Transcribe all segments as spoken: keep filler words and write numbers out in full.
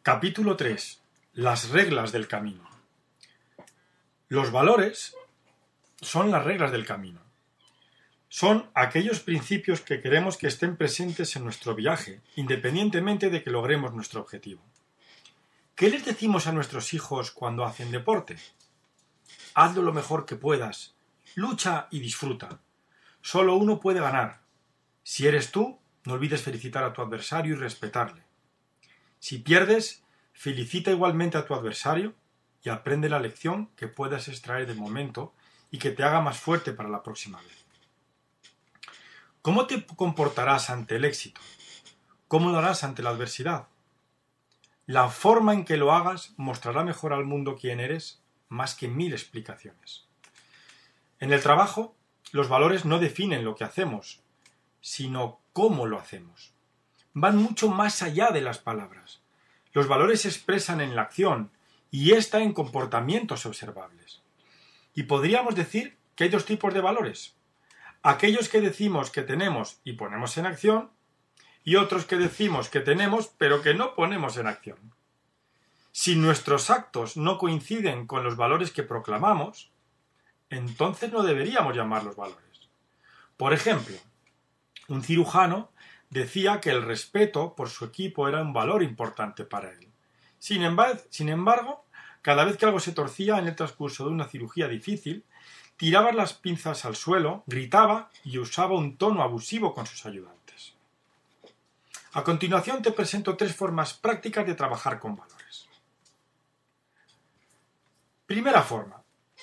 Capítulo tres. Las reglas del camino. Los valores son las reglas del camino. Son aquellos principios que queremos que estén presentes en nuestro viaje, independientemente de que logremos nuestro objetivo. ¿Qué les decimos a nuestros hijos cuando hacen deporte? Hazlo lo mejor que puedas. Lucha y disfruta. Solo uno puede ganar. Si eres tú, no olvides felicitar a tu adversario y respetarle. Si pierdes, felicita igualmente a tu adversario y aprende la lección que puedas extraer del momento y que te haga más fuerte para la próxima vez. ¿Cómo te comportarás ante el éxito? ¿Cómo lo harás ante la adversidad? La forma en que lo hagas mostrará mejor al mundo quién eres, más que mil explicaciones. En el trabajo, los valores no definen lo que hacemos, sino cómo lo hacemos. Van mucho más allá de las palabras. Los valores se expresan en la acción y ésta en comportamientos observables. Y podríamos decir que hay dos tipos de valores. Aquellos que decimos que tenemos y ponemos en acción, y otros que decimos que tenemos pero que no ponemos en acción. Si nuestros actos no coinciden con los valores que proclamamos, entonces no deberíamos llamarlos valores. Por ejemplo, un cirujano decía que el respeto por su equipo era un valor importante para él. Sin embargo, sin embargo, cada vez que algo se torcía en el transcurso de una cirugía difícil, tiraba las pinzas al suelo, gritaba y usaba un tono abusivo con sus ayudantes. A continuación te presento tres formas prácticas de trabajar con valores. Primera forma.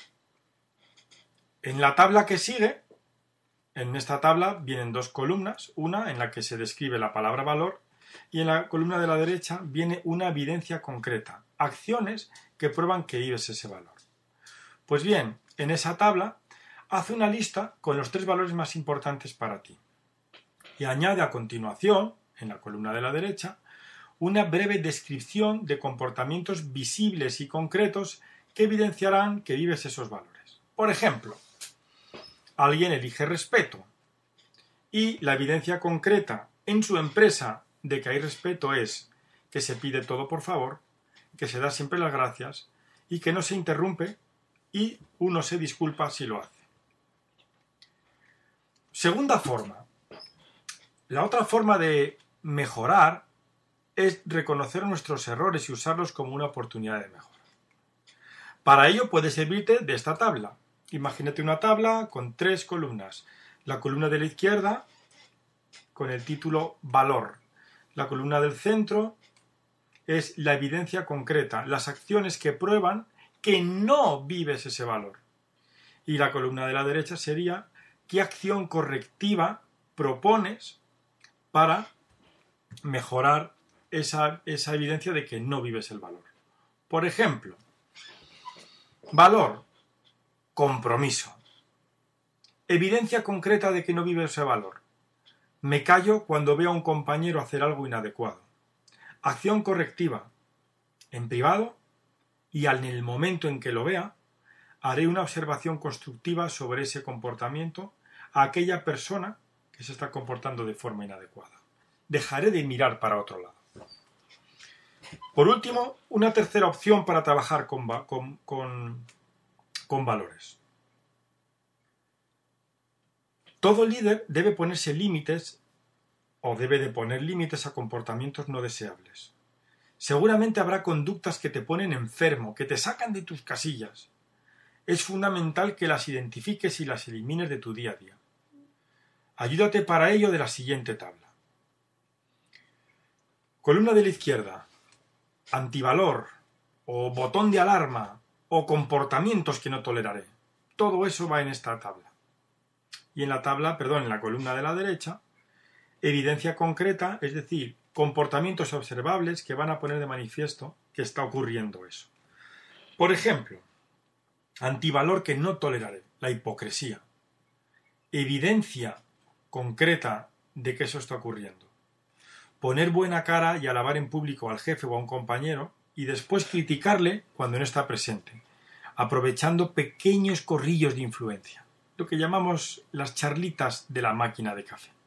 En la tabla que sigue, en esta tabla vienen dos columnas, una en la que se describe la palabra valor y en la columna de la derecha viene una evidencia concreta, acciones que prueban que vives ese valor. Pues bien, en esa tabla haz una lista con los tres valores más importantes para ti y añade a continuación, en la columna de la derecha, una breve descripción de comportamientos visibles y concretos que evidenciarán que vives esos valores. Por ejemplo, alguien elige respeto y la evidencia concreta en su empresa de que hay respeto es que se pide todo por favor, que se da siempre las gracias y que no se interrumpe y uno se disculpa si lo hace. Segunda forma. La otra forma de mejorar es reconocer nuestros errores y usarlos como una oportunidad de mejora. Para ello puede servirte de esta tabla. Imagínate una tabla con tres columnas. La columna de la izquierda con el título Valor. La columna del centro es la evidencia concreta, las acciones que prueban que no vives ese valor. Y la columna de la derecha sería qué acción correctiva propones para mejorar esa, esa evidencia de que no vives el valor. Por ejemplo, valor. Compromiso. Evidencia concreta de que no vive ese valor. Me callo cuando veo a un compañero hacer algo inadecuado. Acción correctiva. En privado y en el momento en que lo vea, haré una observación constructiva sobre ese comportamiento a aquella persona que se está comportando de forma inadecuada. Dejaré de mirar para otro lado. Por último, una tercera opción para trabajar con, con, con con valores. Todo líder debe ponerse límites o debe de poner límites a comportamientos no deseables. Seguramente habrá conductas que te ponen enfermo, que te sacan de tus casillas. Es fundamental que las identifiques y las elimines de tu día a día. Ayúdate para ello de la siguiente tabla. Columna de la izquierda. Antivalor o botón de alarma o comportamientos que no toleraré. Todo eso va en esta tabla. Y en la tabla, perdón, en la columna de la derecha, evidencia concreta, es decir, comportamientos observables que van a poner de manifiesto que está ocurriendo eso. Por ejemplo, antivalor que no toleraré, la hipocresía. Evidencia concreta de que eso está ocurriendo. Poner buena cara y alabar en público al jefe o a un compañero y después criticarle cuando no está presente, aprovechando pequeños corrillos de influencia, lo que llamamos las charlitas de la máquina de café.